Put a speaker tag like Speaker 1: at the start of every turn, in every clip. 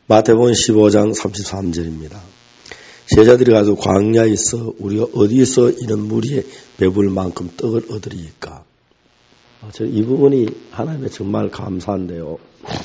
Speaker 1: 마태복음 15장 33절입니다. 제자들이 가서 광야에 있어 우리가 어디서 이런 무리에 배불 만큼 떡을 얻으리까? 이 부분이 하나님의 정말 감사한데요.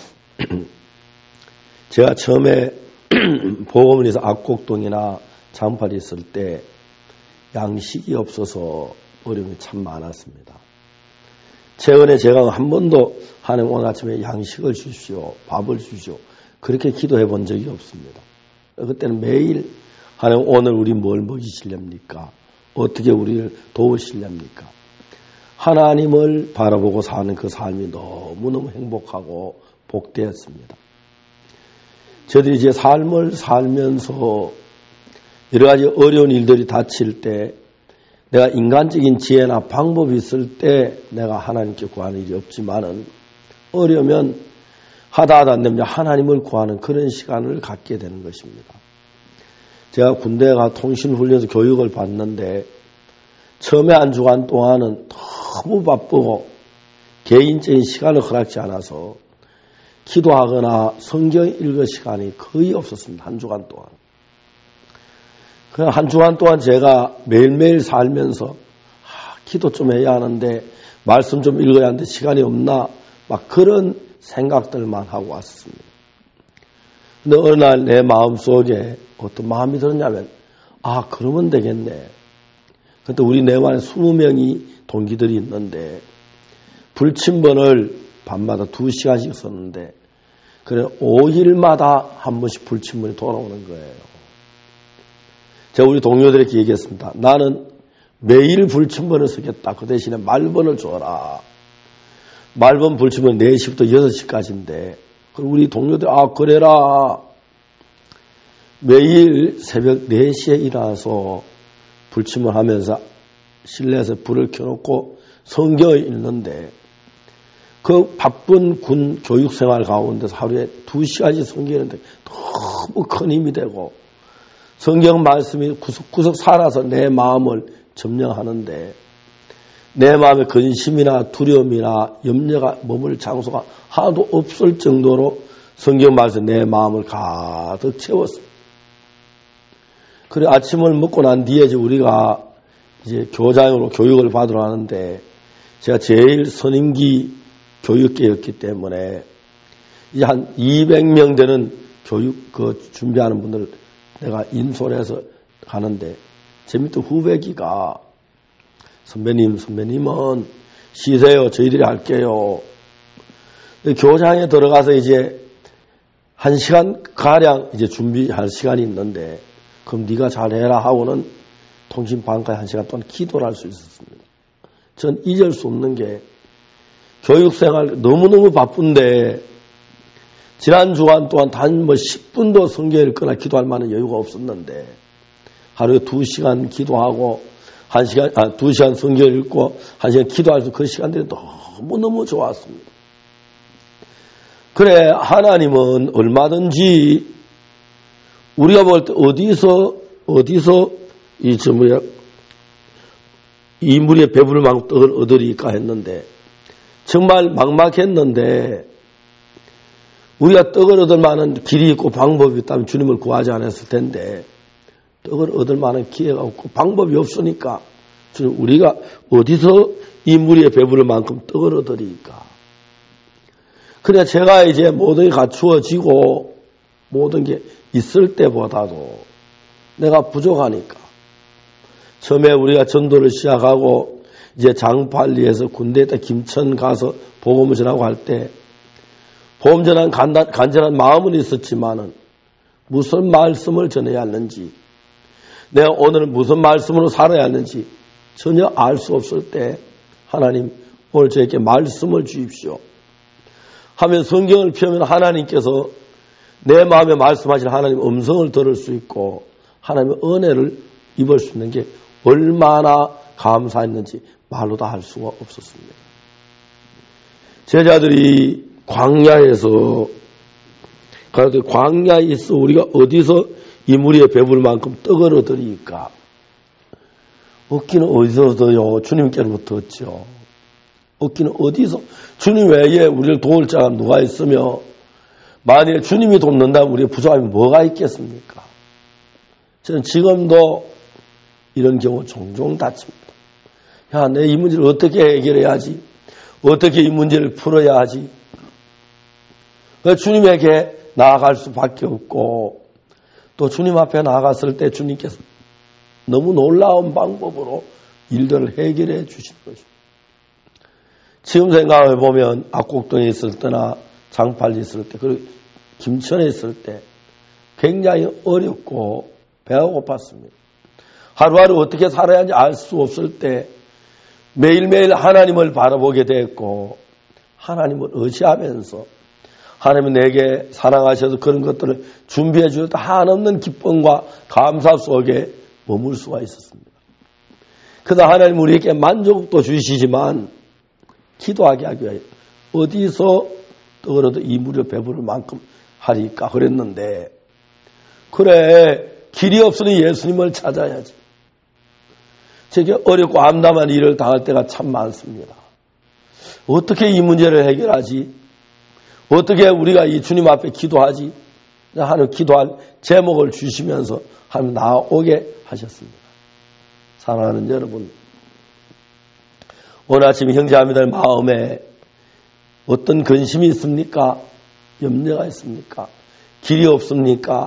Speaker 1: 제가 처음에 보험원에서 악곡동이나 장팔이 있을 때 양식이 없어서 어려움이 참 많았습니다. 최근에 제가 한 번도 하나님 오늘 아침에 양식을 주십시오, 밥을 주십시오 그렇게 기도해 본 적이 없습니다. 그때는 매일 하나님 오늘 우리 뭘 먹이시렵니까? 어떻게 우리를 도우시렵니까? 하나님을 바라보고 사는 그 삶이 너무너무 행복하고 복되었습니다. 저들이 이제 삶을 살면서 여러 가지 어려운 일들이 닥칠 때 내가 인간적인 지혜나 방법이 있을 때 내가 하나님께 구하는 일이 없지만은 어려우면 하다 안 되면 하나님을 구하는 그런 시간을 갖게 되는 것입니다. 제가 군대에 가 통신훈련에서 교육을 받는데 처음에 한 주간 동안은 너무 바쁘고 개인적인 시간을 허락지 않아서 기도하거나 성경 읽을 시간이 거의 없었습니다. 한 주간 동안. 한 주간 동안 제가 매일매일 살면서 기도 좀 해야 하는데 말씀 좀 읽어야 하는데 시간이 없나 막 그런 생각들만 하고 왔습니다. 근데 어느 날 내 마음속에 어떤 마음이 들었냐면 그러면 되겠네. 그때 우리 내만에 20명이 동기들이 있는데 불침번을 밤마다 2시간씩 썼는데 그래 5일마다 한 번씩 불침번이 돌아오는 거예요. 제가 우리 동료들에게 얘기했습니다. 나는 매일 불침번을 쓰겠다. 그 대신에 말번을 줘라. 말번 불침번 4시부터 6시까지인데 우리 동료들 그래라. 매일 새벽 4시에 일어나서 불침을 하면서 실내에서 불을 켜놓고 성경을 읽는데 그 바쁜 군 교육생활 가운데서 하루에 2시간씩 성경 읽는데 너무 큰 힘이 되고 성경 말씀이 구석구석 살아서 내 마음을 점령하는데 내 마음에 근심이나 두려움이나 염려가 머물 장소가 하나도 없을 정도로 성경 말씀 내 마음을 가득 채웠습니다. 그래 아침을 먹고 난 뒤에 우리가 이제 교장으로 교육을 받으러 하는데 제가 제일 선임기 교육계였기 때문에 이제 한 200명 되는 교육 준비하는 분들 내가 인솔해서 가는데 제 밑에 후배기가 선배님은 쉬세요. 저희들이 할게요. 교장에 들어가서 이제 1시간 가량 이제 준비할 시간이 있는데 그럼 네가 잘해라 하고는 통신반까지 1시간 동안 기도를 할 수 있었습니다. 전 잊을 수 없는 게 교육생활 너무너무 바쁜데 지난 주간 동안 단 10분도 성경 읽거나 기도할 만한 여유가 없었는데 하루에 2시간 기도하고 2시간 성경 읽고 1시간 기도할 수 그 시간들이 너무너무 좋았습니다. 그래 하나님은 얼마든지 우리가 볼 때 어디서 이 무리의 배부를 만큼 떡을 얻으리까 했는데 정말 막막했는데 우리가 떡을 얻을 만한 길이 있고 방법이 있다면 주님을 구하지 않았을 텐데 떡을 얻을 만한 기회가 없고 방법이 없으니까 주님 우리가 어디서 이 무리의 배부를 만큼 떡을 얻으리까. 그래 제가 이제 모든 게 갖추어지고 모든 게 있을 때보다도 내가 부족하니까 처음에 우리가 전도를 시작하고 이제 장팔리에서 군대에 김천 가서 복음을 전하고 할 때 복음 전한 간절한 마음은 있었지만은 무슨 말씀을 전해야 하는지 내가 오늘 무슨 말씀으로 살아야 하는지 전혀 알 수 없을 때 하나님 오늘 저에게 말씀을 주십시오 하면 성경을 펴면 하나님께서 내 마음에 말씀하신 하나님 음성을 들을 수 있고 하나님의 은혜를 입을 수 있는 게 얼마나 감사했는지 말로 다 할 수가 없었습니다. 제자들이 광야에서 광야에 있어 우리가 어디서 이 무리의 배부를 만큼 떡을 얻으리까? 얻기는 어디서 얻어요? 주님께로부터 얻죠. 얻기는 어디서? 주님 외에 우리를 도울 자가 누가 있으며 만약에 주님이 돕는다면 우리의 부족함이 뭐가 있겠습니까? 저는 지금도 이런 경우 종종 다칩니다. 야, 내 이 문제를 어떻게 해결해야지? 어떻게 이 문제를 풀어야 하지? 주님에게 나아갈 수밖에 없고, 또 주님 앞에 나아갔을 때 주님께서 너무 놀라운 방법으로 일들을 해결해 주시는 것입니다. 지금 생각해 보면 악곡동에 있을 때나 장팔리 있을 때, 그리고 김천에 있을 때 굉장히 어렵고 배가 고팠습니다. 하루하루 어떻게 살아야 하는지 알 수 없을 때 매일매일 하나님을 바라보게 됐고, 하나님을 의지하면서 하나님은 내게 사랑하셔서 그런 것들을 준비해 주셨다 한없는 기쁨과 감사 속에 머물 수가 있었습니다. 그러다 하나님 우리에게 만족도 주시지만 기도하게 하기 위하여 어디서 떡으로도 이 무료 배부를 만큼 하리까 그랬는데, 그래 길이 없으니 예수님을 찾아야지. 제게 어렵고 암담한 일을 당할 때가 참 많습니다. 어떻게 이 문제를 해결하지? 어떻게 우리가 이 주님 앞에 기도하지? 하는 기도할 제목을 주시면서 하나님 나오게 하셨습니다. 사랑하는 여러분, 오늘 아침 형제자매들 마음에 어떤 근심이 있습니까? 염려가 있습니까? 길이 없습니까?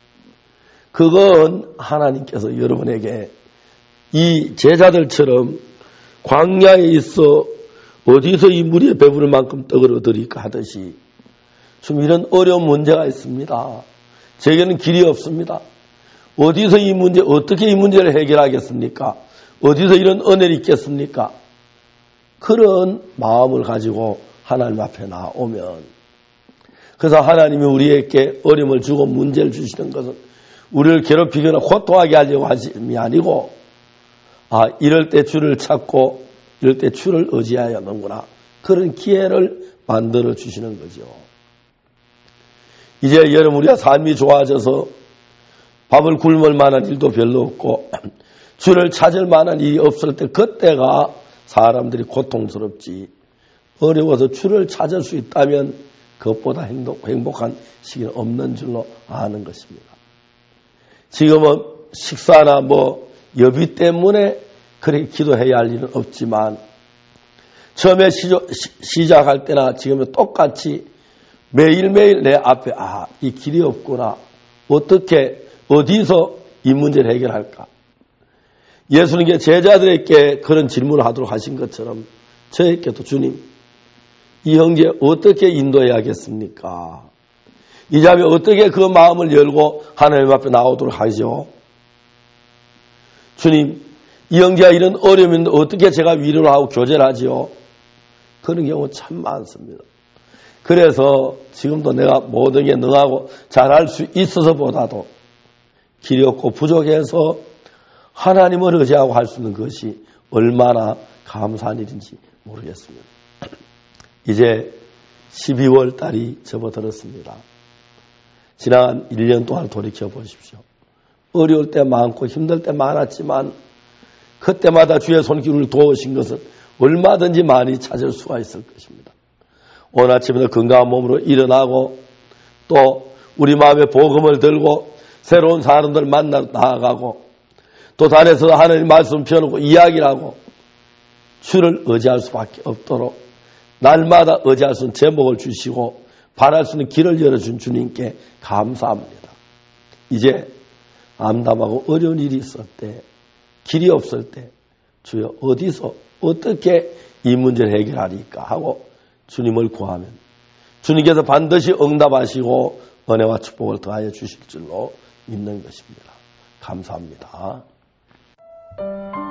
Speaker 1: 그건 하나님께서 여러분에게 이 제자들처럼 광야에 있어 어디서 이 물에 배부를 만큼 떡을 얻으리까 하듯이 좀 이런 어려운 문제가 있습니다. 제게는 길이 없습니다. 어디서 이 문제, 어떻게 이 문제를 해결하겠습니까? 어디서 이런 은혜를 있겠습니까? 그런 마음을 가지고 하나님 앞에 나오면, 그래서 하나님이 우리에게 어려움을 주고 문제를 주시는 것은 우리를 괴롭히거나 고통하게 하려고 하심이 아니고, 이럴 때 주를 찾고 이럴 때 주를 의지해야 하는구나, 그런 기회를 만들어 주시는 거죠. 이제 여러분, 우리가 삶이 좋아져서 밥을 굶을 만한 일도 별로 없고 주를 찾을 만한 일이 없을 때, 그때가 사람들이 고통스럽지, 어려워서 주를 찾을 수 있다면 그것보다 행복한 시기는 없는 줄로 아는 것입니다. 지금은 식사나 여비 때문에 그렇게 기도해야 할 일은 없지만, 처음에 시작할 때나 지금은 똑같이 매일매일 내 앞에 이 길이 없구나, 어떻게 어디서 이 문제를 해결할까? 예수님께 제자들에게 그런 질문을 하도록 하신 것처럼 저에게도 주님, 이 형제 어떻게 인도해야겠습니까? 이 자매 어떻게 그 마음을 열고 하나님 앞에 나오도록 하죠? 주님, 이 형제가 이런 어려움인데 어떻게 제가 위로를 하고 교제를 하지요? 그런 경우 참 많습니다. 그래서 지금도 내가 모든 게 능하고 잘할 수 있어서보다도 길이 없고 부족해서 하나님을 의지하고 할 수 있는 것이 얼마나 감사한 일인지 모르겠습니다. 이제 12월 달이 접어들었습니다. 지난 1년 동안 돌이켜보십시오. 어려울 때 많고 힘들 때 많았지만 그때마다 주의 손길을 도우신 것은 얼마든지 많이 찾을 수가 있을 것입니다. 오늘 아침에도 건강한 몸으로 일어나고 또 우리 마음에 복음을 들고 새로운 사람들 만나러 나아가고 또 단에서 하나님 말씀 펴놓고 이야기를 하고 주를 의지할 수밖에 없도록 날마다 의지할 수 있는 제목을 주시고 바랄 수 있는 길을 열어준 주님께 감사합니다. 이제 암담하고 어려운 일이 있을 때, 길이 없을 때 주여 어디서 어떻게 이 문제를 해결하리까 하고 주님을 구하면 주님께서 반드시 응답하시고 은혜와 축복을 더하여 주실 줄로 믿는 것입니다. 감사합니다.